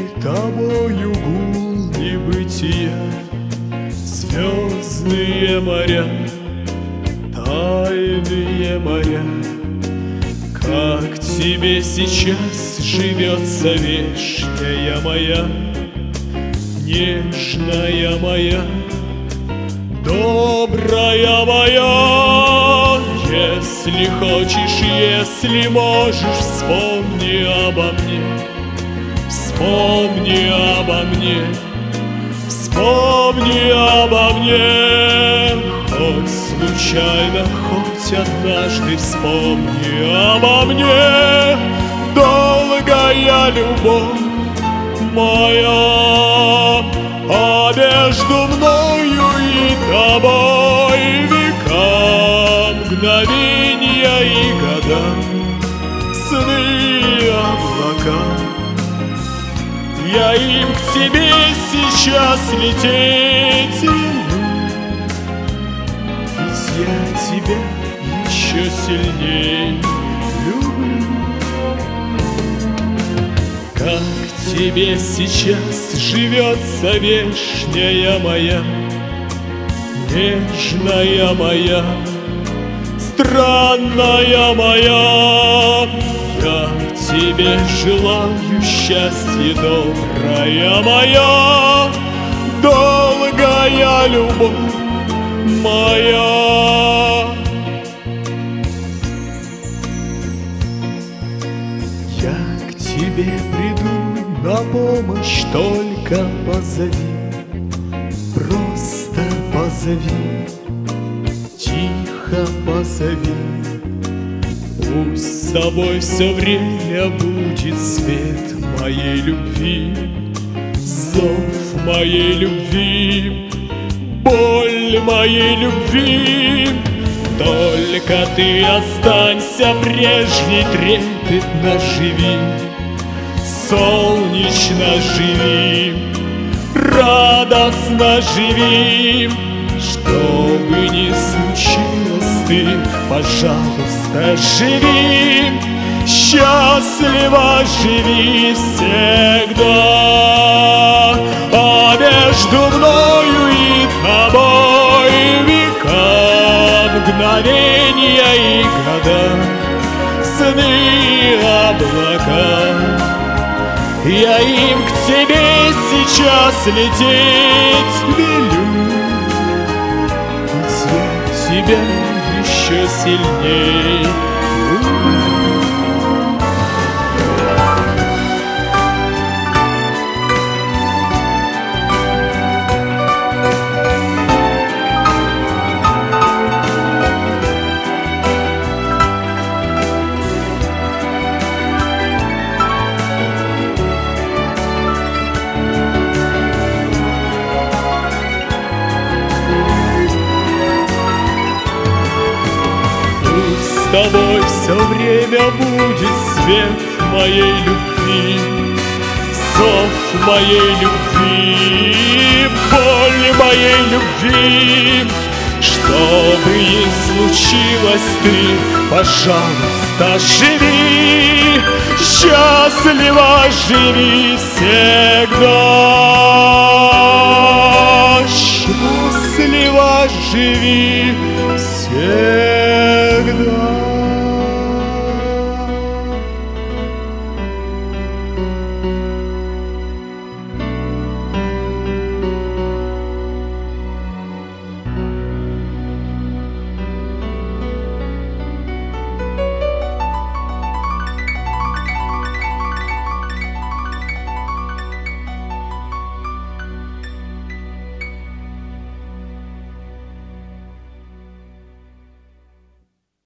тобою гул небытия, звездные моря, тайные моря. Как тебе сейчас живется вешняя моя, нежная моя, добрая моя? Если хочешь, если можешь, вспомни обо мне, вспомни обо мне, вспомни обо мне. Хоть случайно, хоть однажды вспомни обо мне. Долгая любовь моя, а между мною и тобой века, мгновенья и года, сны и облака. Я им к тебе сейчас лететь велю, ведь я тебя еще сильнее люблю. Как тебе сейчас живется вешняя моя, нежная моя, странная моя? Я тебе желаю счастья, добрая моя, долгая любовь моя. Я к тебе приду на помощь, только позови, просто позови, тихо позови. Пусть с тобой все время будет свет моей любви, зов моей любви, боль моей любви. Только ты останься прежней, трепетно живи, солнечно живи, радостно живи. Что бы ни случилось, ты, пожалуйста, живи, счастливо живи всегда. А между мною и тобой века, мгновенья и года, сны и облака. Я им к тебе сейчас лететь велю, тебя еще сильней люблю. С тобой все время будет свет моей любви, зов моей любви, боль моей любви. Что бы ни случилось, ты, пожалуйста, живи, счастливо живи всегда, счастливо живи.